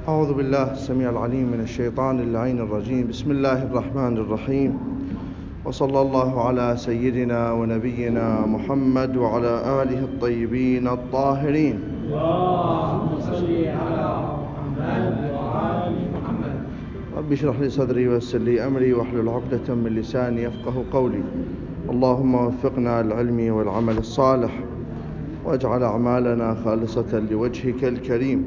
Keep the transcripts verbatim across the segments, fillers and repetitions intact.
أعوذ بالله السميع العليم من الشيطان اللعين الرجيم. بسم الله الرحمن الرحيم، وصلى الله على سيدنا ونبينا محمد وعلى آله الطيبين الطاهرين. اللهم صل على محمد وآل محمد. رب اشرح لي صدري ويسر لي أمري واحلل عقدة من لساني يفقه قولي. اللهم وفقنا للعلم والعمل الصالح، واجعل أعمالنا خالصة لوجهك الكريم.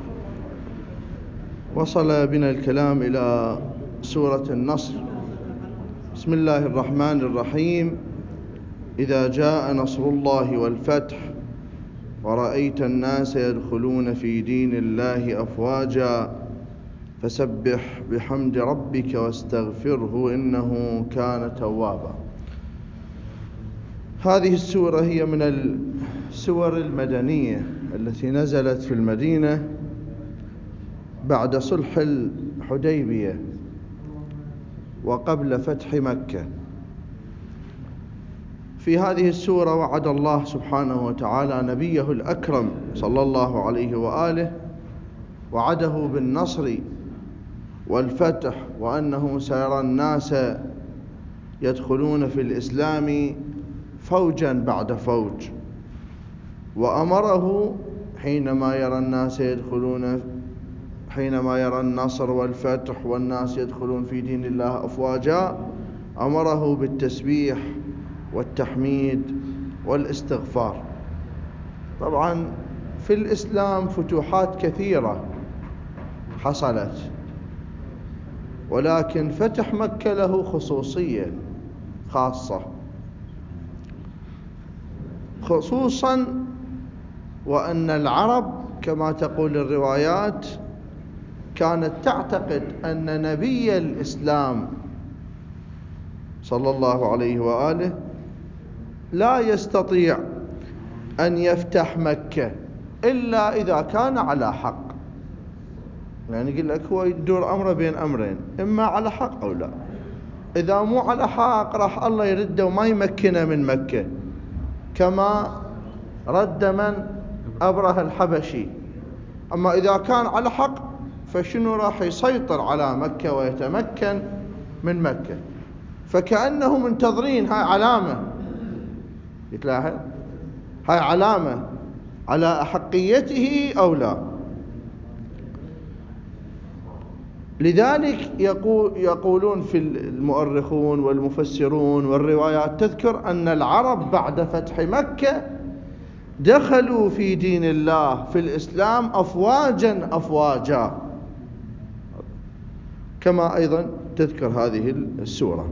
وصل بنا الكلام إلى سورة النصر. بسم الله الرحمن الرحيم. إذا جاء نصر الله والفتح ورأيت الناس يدخلون في دين الله أفواجا فسبح بحمد ربك واستغفره إنه كان توابا. هذه السورة هي من السور المدنية التي نزلت في المدينة بعد صلح الحديبية وقبل فتح مكة. في هذه السورة وعد الله سبحانه وتعالى نبيه الأكرم صلى الله عليه وآله، وعده بالنصر والفتح، وأنه سيرى الناس يدخلون في الإسلام فوجا بعد فوج، وأمره حينما يرى الناس يدخلون حينما يرى النصر والفتح والناس يدخلون في دين الله أفواجا أمره بالتسبيح والتحميد والاستغفار. طبعا في الإسلام فتوحات كثيرة حصلت، ولكن فتح مكة له خصوصية خاصة، خصوصا وأن العرب كما تقول الروايات كانت تعتقد أن نبي الإسلام صلى الله عليه وآله لا يستطيع أن يفتح مكة إلا إذا كان على حق. يعني يقول لك هو يدور أمره بين أمرين، إما على حق أو لا. إذا مو على حق راح الله يرده وما يمكنه من مكة، كما رد من أبره الحبشي. أما إذا كان على حق فشنو راح يسيطر على مكة ويتمكن من مكة. فكأنه منتظرين، هاي علامة، يتلاحظ هاي علامة على أحقيته أو لا. لذلك يقول يقولون في المؤرخون والمفسرون والروايات تذكر أن العرب بعد فتح مكة دخلوا في دين الله في الإسلام أفواجا أفواجا، كما أيضا تذكر هذه السورة.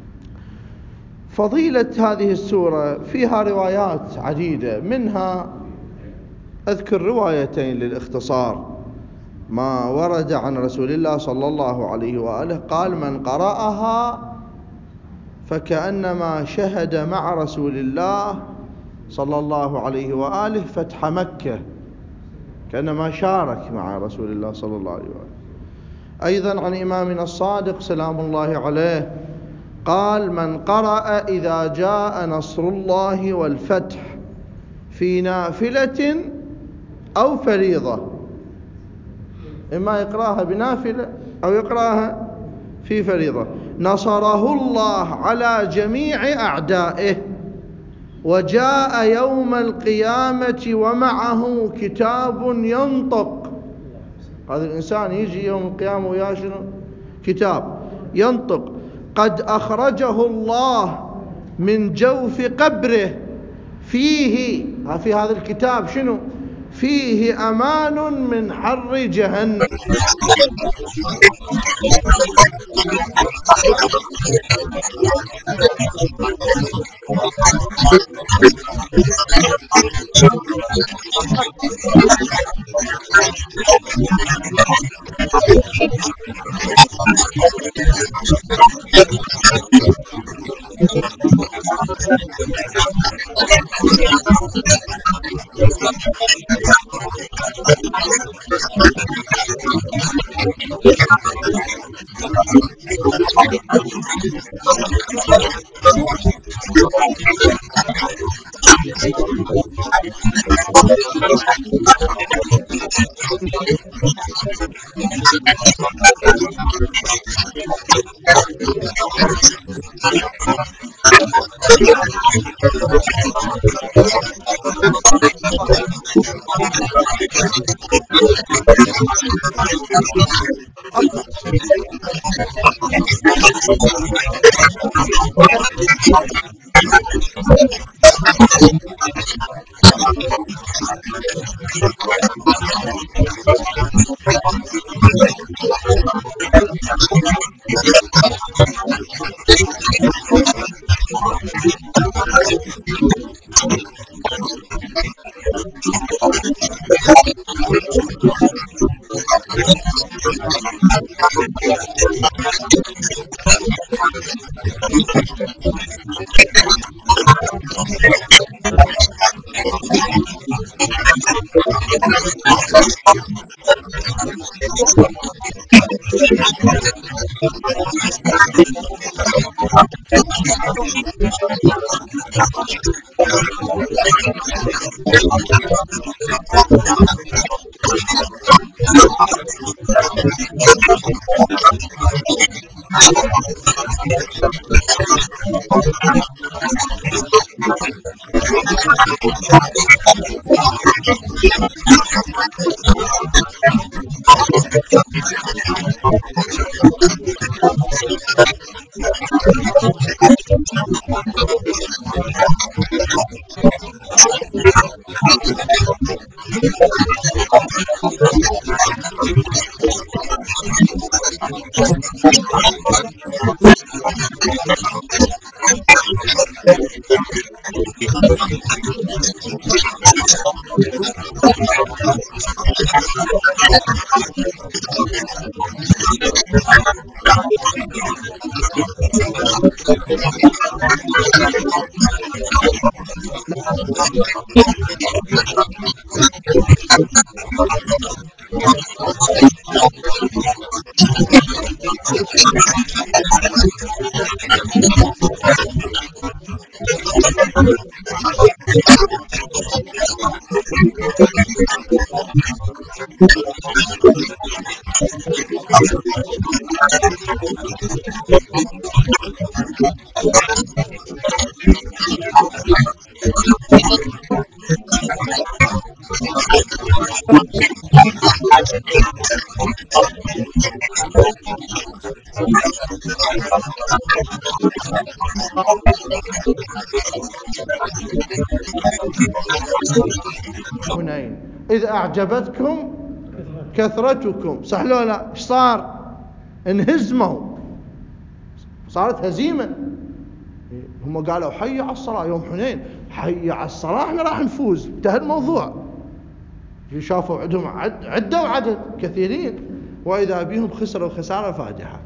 فضيلة هذه السورة فيها روايات عديدة، منها أذكر روايتين للاختصار. ما ورد عن رسول الله صلى الله عليه وآله قال: من قرأها فكأنما شهد مع رسول الله صلى الله عليه وآله فتح مكة، كأنما شارك مع رسول الله صلى الله عليه وآله. أيضا عن إمامنا الصادق سلام الله عليه قال: من قرأ إذا جاء نصر الله والفتح في نافلة أو فريضة، إما يقرأها بنافلة أو يقرأها في فريضة، نصره الله على جميع أعدائه، وجاء يوم القيامة ومعه كتاب ينطق. هذا الإنسان يجي يوم القيامة وياه شنو؟ كتاب ينطق، قد أخرجه الله من جوف قبره، فيه في هذا الكتاب شنو؟ فيه أمان من حر جهنم. حنين إذ أعجبتكم كثرتكم، صح لو لا؟ إيش صار؟ انهزموا، صارت هزيمة. هم قالوا حي على الصلاة يوم حنين، حي على الصلاة احنا راح نفوز، انتهى الموضوع. شافوا عندهم عدة وعدد كثيرين، وإذا بهم خسروا خسارة فادحة.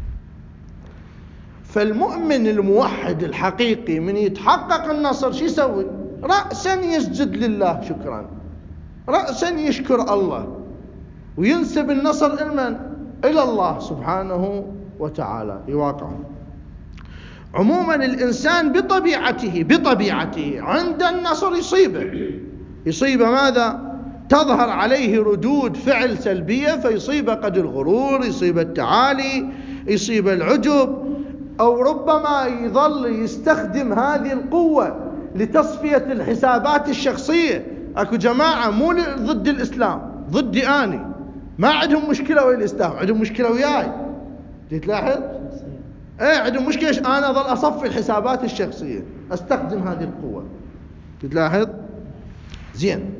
فالمؤمن الموحد الحقيقي من يتحقق النصر شو يسوي؟ رأسا يسجد لله شكرا، رأسا يشكر الله وينسب النصر إلمن؟ إلى الله سبحانه وتعالى يواقع. عموما الإنسان بطبيعته بطبيعته عند النصر يصيبه يصيبه ماذا؟ تظهر عليه ردود فعل سلبية، فيصيب قد الغرور، يصيب التعالي، يصيب العجب، أو ربما يظل يستخدم هذه القوة لتصفية الحسابات الشخصية. أكو جماعة مو ضد الإسلام، ضدي أني، ما عندهم مشكلة ويا الإسلام، عندهم مشكلة وياي. تلاحظ؟ ايه عندهم مشكلة، أنا ظل أصفي الحسابات الشخصية، أستخدم هذه القوة. تلاحظ؟ زين.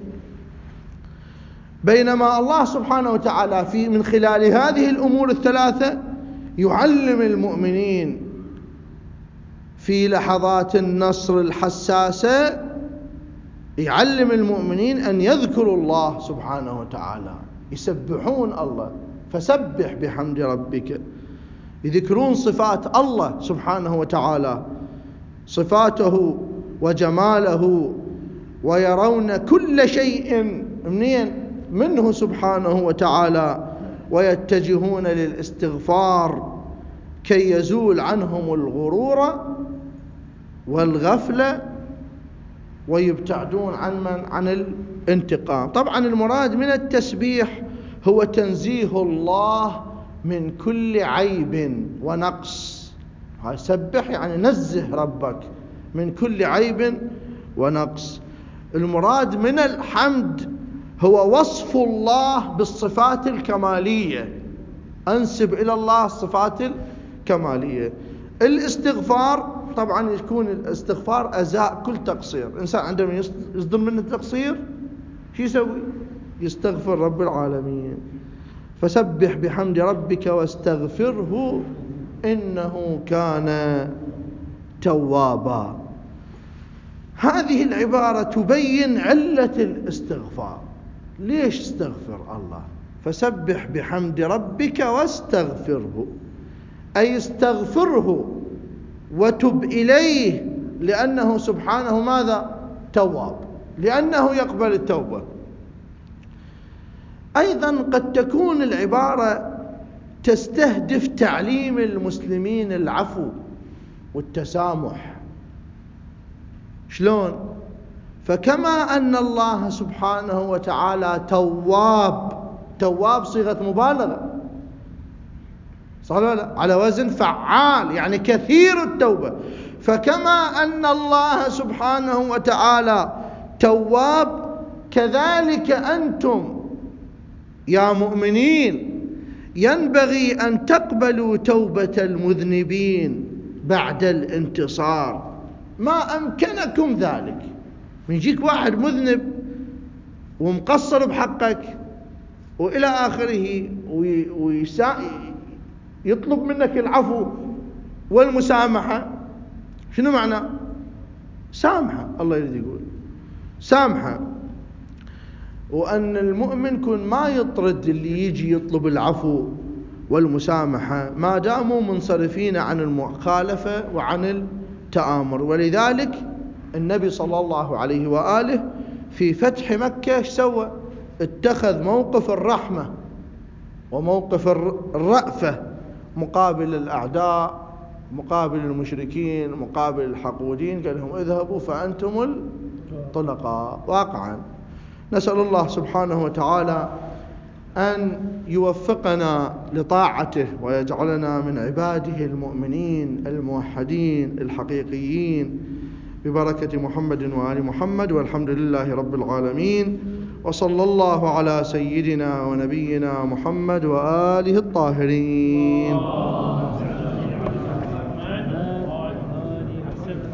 بينما الله سبحانه وتعالى في من خلال هذه الأمور الثلاثة يعلم المؤمنين في لحظات النصر الحساسة، يعلم المؤمنين أن يذكروا الله سبحانه وتعالى، يسبحون الله، فسبح بحمد ربك، يذكرون صفات الله سبحانه وتعالى، صفاته وجماله، ويرون كل شيء منين؟ منه سبحانه وتعالى، ويتجهون للاستغفار كي يزول عنهم الغرور والغفلة، ويبتعدون عن من؟ عن الانتقام. طبعا المراد من التسبيح هو تنزيه الله من كل عيب ونقص. هاي سبح يعني نزه ربك من كل عيب ونقص. المراد من الحمد هو وصف الله بالصفات الكمالية، أنسب إلى الله الصفات الكمالية. الاستغفار طبعا يكون الاستغفار أزاء كل تقصير. إنسان عندما يصدر منه تقصير شو يسوي؟ يستغفر رب العالمين. فسبح بحمد ربك واستغفره إنه كان توابا. هذه العبارة تبين علة الاستغفار. ليش استغفر الله؟ فسبح بحمد ربك واستغفره، أي استغفره وتب إليه، لأنه سبحانه ماذا؟ تواب، لأنه يقبل التوبة. أيضا قد تكون العبارة تستهدف تعليم المسلمين العفو والتسامح. شلون؟ فكما أن الله سبحانه وتعالى تواب، تواب صيغة مبالغة، صح ولا لا؟ على وزن فعال، يعني كثير التوبة. فكما أن الله سبحانه وتعالى تواب، كذلك أنتم يا مؤمنين ينبغي أن تقبلوا توبة المذنبين بعد الانتصار ما أمكنكم ذلك. يجيك واحد مذنب ومقصر بحقك وإلى آخره ويطلب منك العفو والمسامحة. شنو معنى؟ سامحة، الله يريد يقول سامحة. وأن المؤمن يكون ما يطرد اللي يجي يطلب العفو والمسامحة ما داموا منصرفين عن المخالفة وعن التآمر. ولذلك النبي صلى الله عليه وآله في فتح مكة ايش سوى؟ اتخذ موقف الرحمة وموقف الرأفة مقابل الأعداء، مقابل المشركين، مقابل الحقودين. قال لهم اذهبوا فأنتم الطلقاء. واقعا نسأل الله سبحانه وتعالى أن يوفقنا لطاعته ويجعلنا من عباده المؤمنين الموحدين الحقيقيين ببركة محمد وآل محمد، والحمد لله رب العالمين. وصلى الله على سيدنا ونبينا محمد وآله الطاهرين.